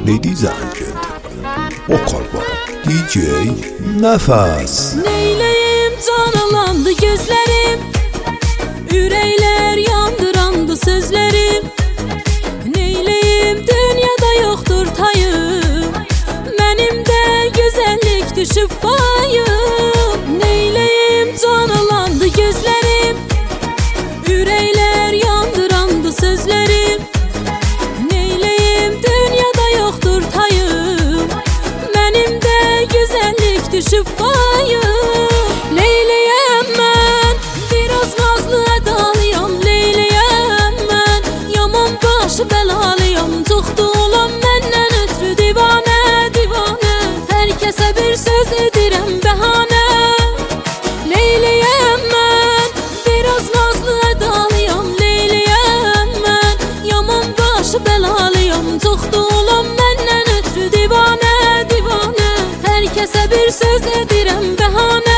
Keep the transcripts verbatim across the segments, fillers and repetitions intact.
Ladies and gentlemen, vokal var D J Nəfəs. Neyləyim canalandı gözlərim, ürəklər yandırandı sözlərim. Neyləyim dünyada yoxdur tayım, mənim də gözəllik düşüb payım. Neyləyim canalandı gözlərim, ürəklər yandırandı sözlərim. Neyləyim dünyada yoxdur tayım, mənim də gözəllik düşüb payım. Leyləyəm mən, biraz nazlı ədalıyam. Leyləyəm mən, yaman başı bəlalıyam. Çoxdu olan məndən ötrü divanə, divanə. Hər kəsə bir söz edirəm bəhanə. Leyləyəm mən, biraz nazlı ədalıyam. Leyləyəm mən, yaman başı bəlalıyam. Çoxdu olan məndən ötrü divanə, divanə. Hər kəsə bir söz edirəm bəhanə.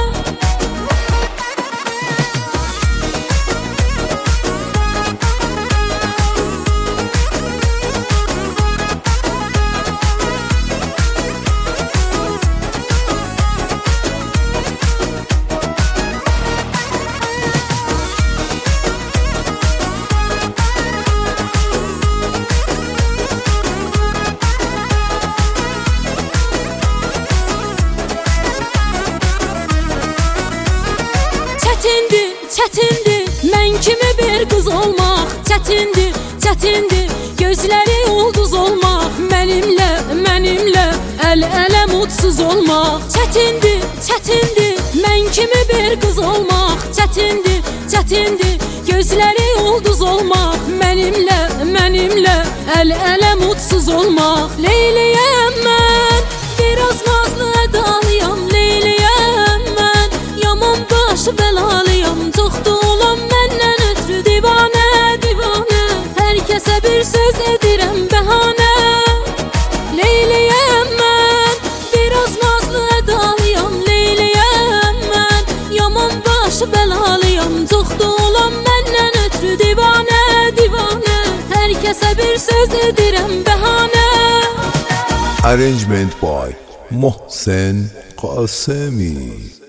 Çətindir, çətindir, mən kimi bir qız olmaq. Çətindir, çətindir, gözləri ulduz olmaq. Mənimlə, mənimlə, əl-ələ mutsuz olmaq. Çətindir, çətindir, mən kimi bir qız olmaq. Çətindir, çətindir, gözləri ulduz olmaq. Mənimlə, mənimlə, əl-ələ mutsuz olmaq. Leyləyəm mən, biraz nazlı ədalıyam. Leyləyəm mən, yaman başı bəlalıyam. Çoxdu olan məndən ötrü divanə, divanə. Hər kəsə bir söz edirəm bəhanə. Leyləyəm mən, biraz nazlı ədalıyam. Leyləyəm mən, yaman başı bəlalıyam. Çoxdu olan məndən ötrü divanə, divanə. Hər kəsə bir söz edirəm bəhanə. Arrangement by Mohsen Qasemi.